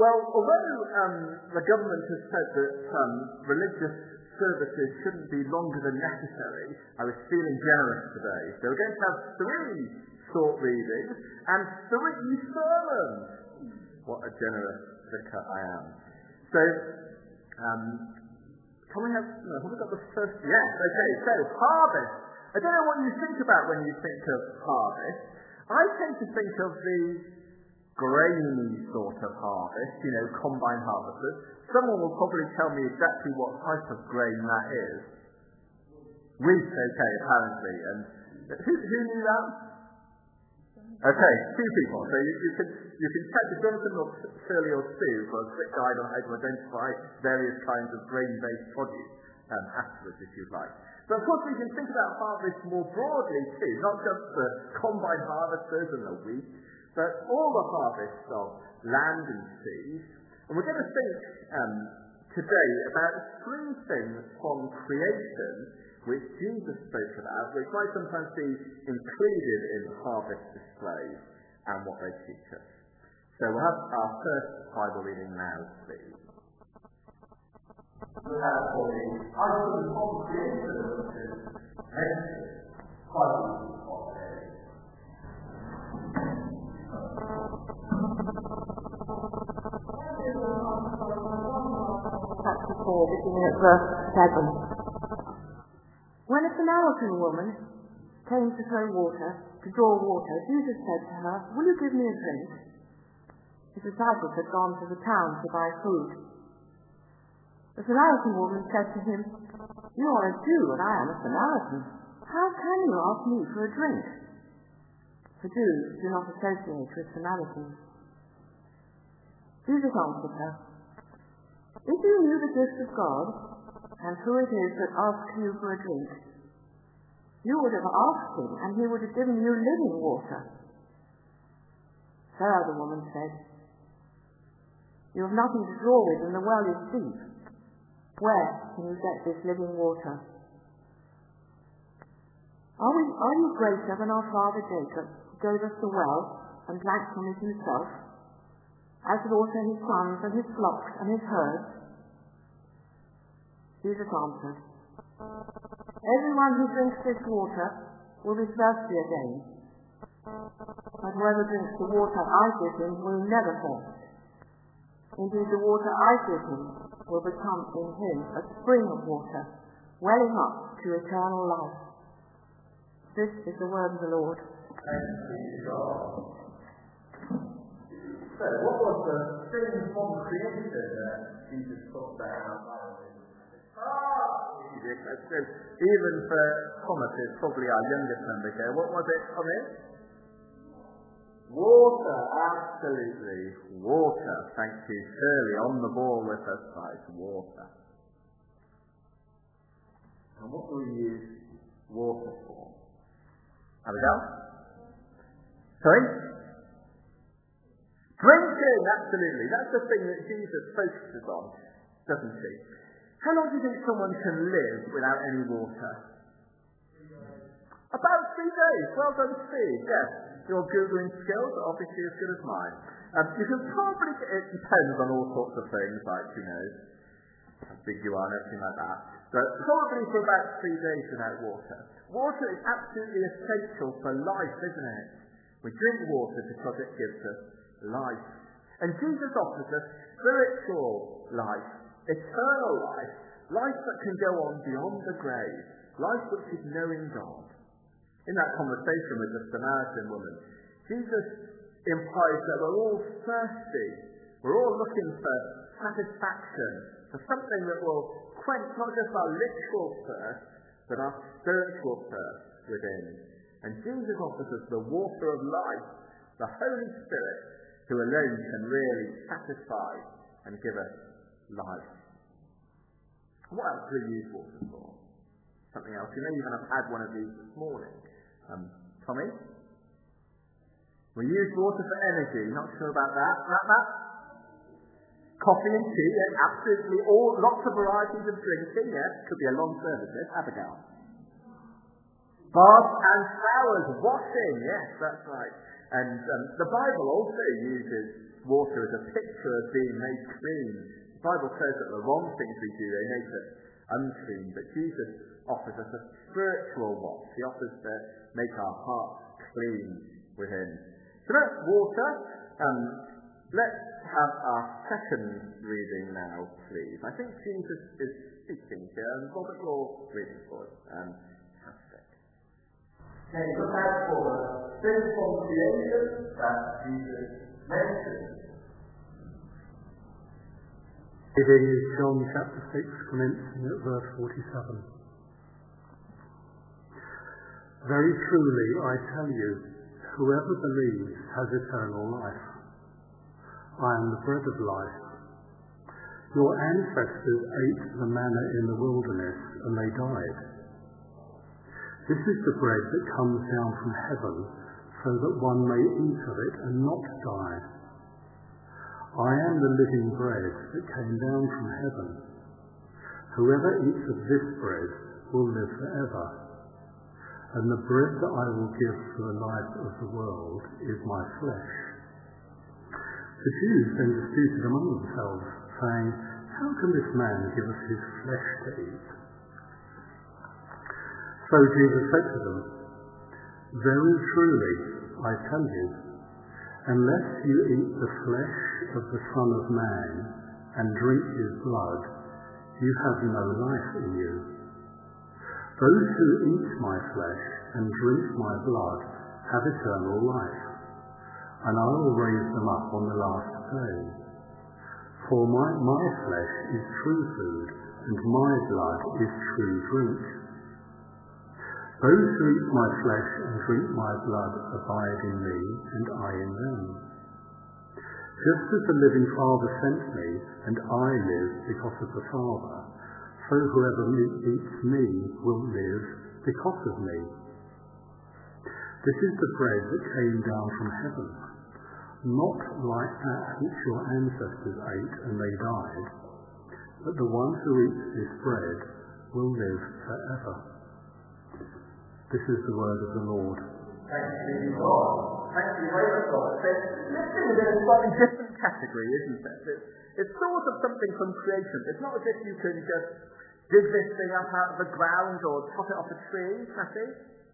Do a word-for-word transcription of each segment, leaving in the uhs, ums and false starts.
well, although um, the government has said that um, religious services shouldn't be longer than necessary, I was feeling generous today. So we're going to have three short readings and three sermons. What a generous vicar I am. So, um, can we have, no, have we got the first? Yes, okay, so harvest. I don't know what you think about when you think of harvest. I tend to think of the grainy sort of harvest, you know, combine harvesters. Someone will probably tell me exactly what type of grain that is. Wheat, okay, apparently. And who, who knew that? Okay, two people. So you, you can you can check if Jonathan or Shirley or Sue for a quick guide on how to identify various kinds of grain-based produce um, afterwards, if you'd like. But of course we can think about harvest more broadly too, not just the combine harvesters and the wheat, but all the harvests of land and seed. And we're going to think um, today about three things from creation which Jesus spoke about, which might sometimes be included in harvest displays and what they teach us. So we'll have our first Bible reading now, please. We have for the items of creation, which is Exodus twelve. Chapter four, beginning at verse seven. When a Samaritan woman came to throw water, to draw water, Jesus said to her, "Will you give me a drink?" His disciples had gone to the town to buy food. The Samaritan woman said to him, "You are a Jew and I am a Samaritan. How can you ask me for a drink?" For Jews do not associate with Samaritans. Jesus answered her, "If you knew the gift of God, and who it is that asks you for a drink, you would have asked him, and he would have given you living water." Sir, the woman said, "You have nothing to draw with, and the well is deep. Where can you get this living water? Are, we, are you greater than our father Jacob, who gave us the well and drank from it himself, as did also his sons and his flocks and his herds?" Jesus answered, "Everyone who drinks this water will be thirsty again. But whoever drinks the water I give him will never thirst. Indeed, the water I give him will become in him a spring of water, welling up to eternal life." This is the word of the Lord. Thanks be to God. So, what was the thing from creation that Jesus talked about in our Bible? Ah, easy question. Even for Thomas, who's probably our youngest member here, what was it, Thomas? Water, absolutely. Water. Thank you, Shirley, on the ball with us, guys. Water. And what do we use water for? Abigail? Sorry? Drinking, absolutely. That's the thing that Jesus focuses on, doesn't he? How long do you think someone can live without any water? About three days. Well done, Steve. Yes. Your Googling skills are obviously as good as mine. Um, you can probably, it depends on all sorts of things, like, you know, how big you are and everything like that. But probably for about three days without water. Water is absolutely essential for life, isn't it? We drink water because it gives us life. And Jesus offers us spiritual life, eternal life, life that can go on beyond the grave, life which is knowing God. In that conversation with the Samaritan woman, Jesus implies that we're all thirsty, we're all looking for satisfaction, for something that will quench not just our literal thirst, but our spiritual thirst within. And Jesus offers us the water of life, the Holy Spirit, who alone can really satisfy and give us life. What else do we use water for? Something else. You know you're going to have had one of these this morning. Um, Tommy? We use water for energy. Not sure about that. That, that? Coffee and tea, yes, absolutely. All lots of varieties of drinking, yes. Could be a long service, yes. Abigail. Baths and showers, washing, yes, that's right. And um, the Bible also uses water is a picture of being made clean. The Bible says that the wrong things we do, they make us unclean, but Jesus offers us a spiritual wash. He offers to make our hearts clean with him. So that's water. Um, let's have our second reading now, please. I think Jesus is speaking here, and Robert, you're reading for us. Um, fantastic. Okay, look out for the sinful creation that Jesus mentioned. Reading is John chapter six, commencing at verse forty-seven. Very truly, I tell you, whoever believes has eternal life. I am the bread of life. Your ancestors ate the manna in the wilderness, and they died. This is the bread that comes down from heaven, so that one may eat of it and not die. I am the living bread that came down from heaven. Whoever eats of this bread will live forever. And the bread that I will give for the life of the world is my flesh. The Jews then disputed among themselves, saying, how can this man give us his flesh to eat? So Jesus said to them, very truly, I tell you, unless you eat the flesh of the Son of Man and drink his blood, you have no life in you. Those who eat my flesh and drink my blood have eternal life, and I will raise them up on the last day. For my, my flesh is true food, and my blood is true drink. Those who eat my flesh and drink my blood abide in me, and I in them. Just as the living Father sent me, and I live because of the Father, so whoever eats me will live because of me. This is the bread that came down from heaven, not like that which your ancestors ate and they died, but the one who eats this bread will live forever. This is the word of the Lord. Thank you, God. Thank you very much, God. This is a slightly different category, isn't it? It's, it's sort of something from creation. It's not as if you can just dig this thing up out of the ground or chop it off a tree, Cathy.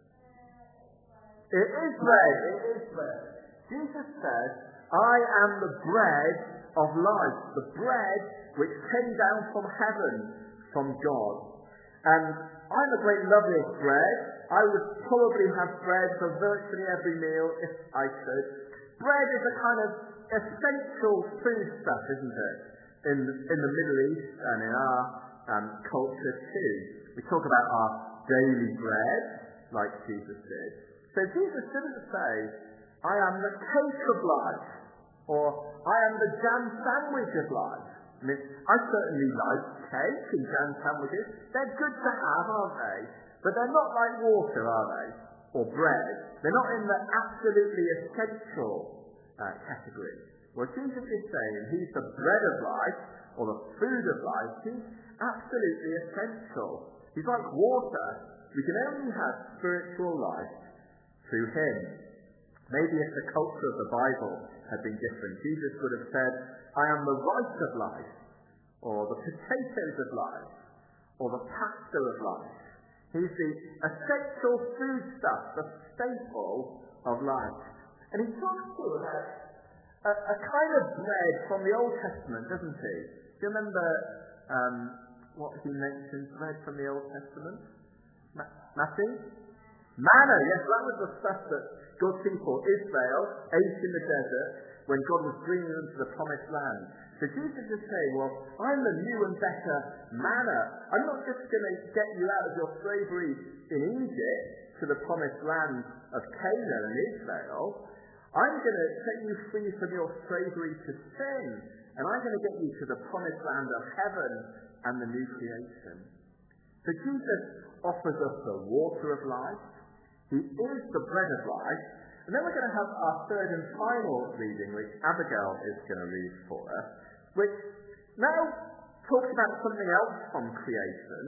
It is bread. It is bread. Jesus said, I am the bread of life, the bread which came down from heaven, from God. And I'm a great lover of bread. I would probably have bread for virtually every meal if I could. Bread is a kind of essential food stuff, isn't it? In, in the Middle East and in our um, culture too. We talk about our daily bread, like Jesus did. So Jesus didn't say, I am the cake of life, or I am the jam sandwich of life. I mean, I certainly like cake and jam sandwiches. They're good to have, aren't they? But they're not like water, are they? Or bread. They're not in the absolutely essential uh, category. Well, Jesus is saying he's the bread of life, or the food of life. He's absolutely essential. He's like water. We can only have spiritual life through him. Maybe if the culture of the Bible had been different, Jesus would have said, I am the rice of life, or the potatoes of life, or the pasta of life. He's the essential food stuff, the staple of life. And he talks to us about a, a kind of bread from the Old Testament, doesn't he? Do you remember um, what he mentions, bread from the Old Testament? Ma- Matthew? Manna, yes, that was the stuff that God's people, Israel, ate in the desert when God was bringing them to the promised land. So Jesus is saying, well, I'm the new and better manna. I'm not just going to get you out of your slavery in Egypt to the promised land of Canaan and Israel. I'm going to set you free from your slavery to sin. And I'm going to get you to the promised land of heaven and the new creation. So Jesus offers us the water of life. He is the bread of life. And then we're going to have our third and final reading, which Abigail is going to read for us, which now talks about something else from creation,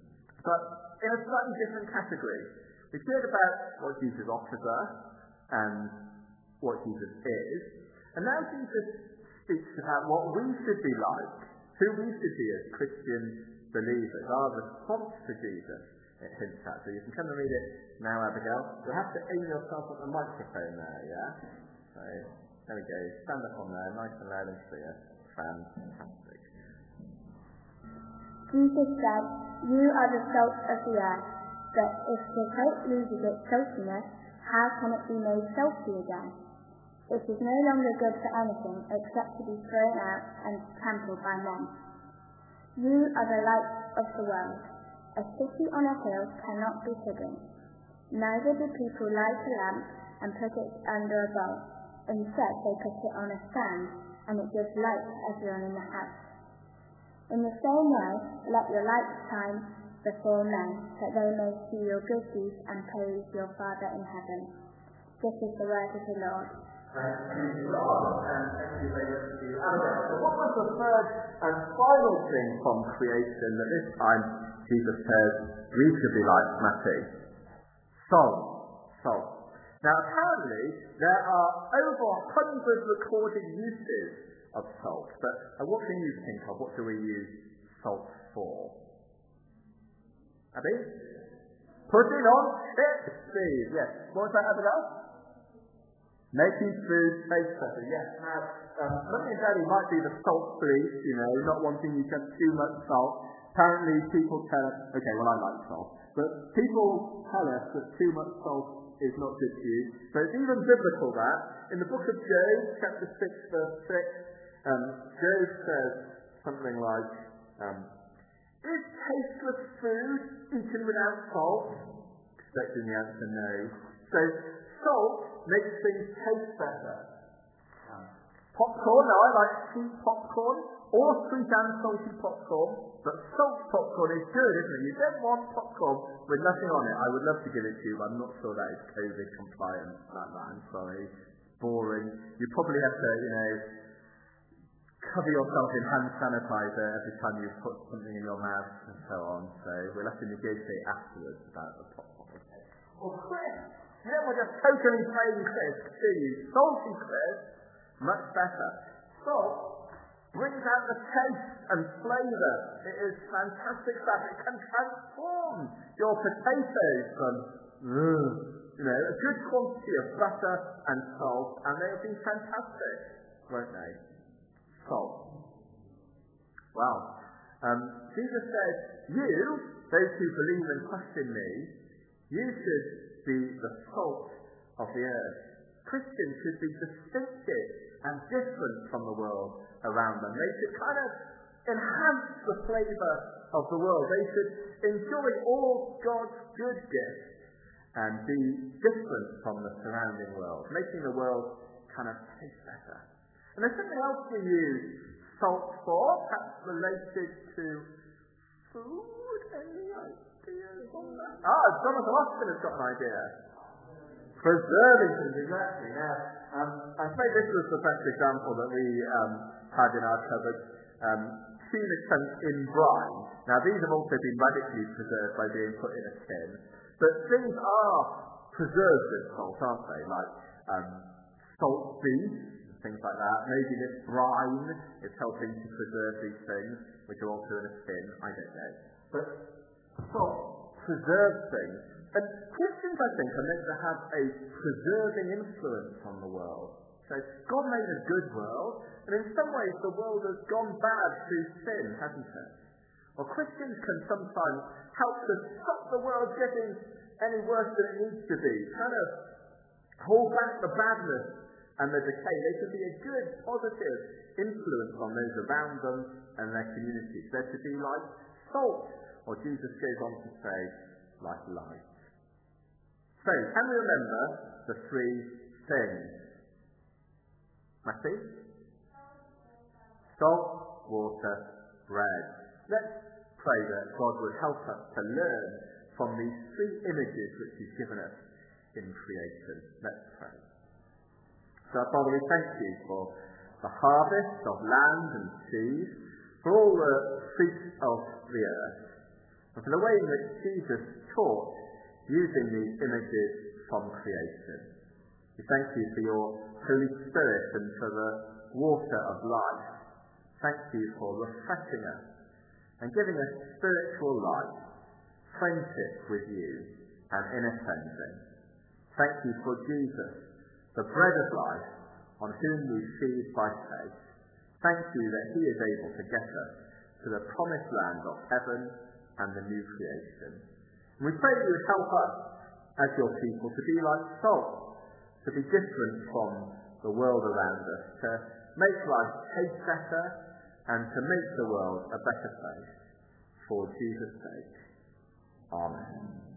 but in a slightly different category. We've heard about what Jesus offers us and what Jesus is. And And now Jesus speaks about what we should be like, who we should be as Christian believers, our response to Jesus, it hints at. So you can come and read it now, Abigail. You'll have to aim yourself at the microphone there, yeah? So, there we go. Stand up on there, nice and loud and clear. Fantastic. Jesus said, "You are the salt of the earth, but if the salt loses its saltiness, how can it be made salty again? It is no longer good for anything except to be thrown out and trampled by men. You are the light of the world. A city on a hill cannot be hidden. Neither do people light a lamp and put it under a bowl. Instead, they put it on a stand, and it gives light to everyone in the house. In the same way, let your light shine before men, that they may see your good deeds and praise your Father in heaven." This is the word of the Lord. Thank you, Lord, and thank you very much to you. So what was the third and final thing from creation that this time Jesus says we should be like, Matty? Salt. Salt. Now apparently there are over a hundred recorded uses of salt, but uh, what can you think of? What do we use salt for? Abby? Putting on chips, Steve. Yes. What was that, Abigail? Making food taste better. Yes. Now, um, Mummy and Daddy might be the salt police, you know, not wanting you to have too much salt. Apparently people tell us, okay, well I like salt, but people tell us that too much salt is not good for you. So it's even biblical that. In the book of Job, chapter six, verse six, um, Job says something like, um, "Is tasteless food eaten without salt?" Expecting the answer no. So salt makes things taste better. Um, popcorn, now I like sweet popcorn, or sweet and salty popcorn, but salt popcorn is good, isn't it? You don't want popcorn with nothing on it. I would love to give it to you, but I'm not sure that is COVID compliant. Like that, I'm sorry. Boring. You probably have to, you know, cover yourself in hand sanitizer every time you put something in your mouth and so on. So we'll have to negotiate afterwards about the popcorn. Or crisps. You don't want just totally plain crisps, do you? Salty crisps, much better. Salt brings out the taste and flavour. It is fantastic stuff. It can transform your potatoes from, ugh, you know, a good quantity of butter and salt, and they'll be fantastic, won't they? Salt. Well, um, Jesus said, you, those who believe and question me, you should be the salt of the earth. Christians should be distinctive and different from the world around them. They should kind of enhance the flavour of the world. They should enjoy all God's good gifts and be different from the surrounding world, making the world kind of taste better. And there's something else we use salt for, perhaps related to food. Any ideas on that? Ah, Jonathan Austin has got an idea. Preserving things, exactly. Now, um, I suppose this was the best example that we um, had in our cupboard. Um, tuna chunks in brine. Now, these have also been radically preserved by being put in a tin. But things are preserved with salt, aren't they? Like um, salt beef, things like that. Maybe this brine is helping to preserve these things, which are also in a tin. I don't know. But salt preserves things. And Christians, I think, are meant to have a preserving influence on the world. So God made a good world, and in some ways the world has gone bad through sin, hasn't it? Well, Christians can sometimes help to stop the world getting any worse than it needs to be, kind of hold back the badness and the decay. They can be a good, positive influence on those around them and their communities. They're to be like salt, or Jesus goes on to say, like light. So, can we remember the three things? Matthew? Salt, water, bread. Let's pray that God would help us to learn from these three images which He's given us in creation. Let's pray. So, Father, we thank you for the harvest of land and seas, for all the fruits of the earth, and for the way in which Jesus taught using these images from creation. We thank you for your Holy Spirit and for the water of life. Thank you for refreshing us and giving us spiritual life, friendship with you, and inner cleansing. Thank you for Jesus, the bread of life, on whom we feed by faith. Thank you that he is able to get us to the promised land of heaven and the new creation. And we pray that you would help us as your people to be like salt, to be different from the world around us, to make life taste better and to make the world a better place. For Jesus' sake. Amen.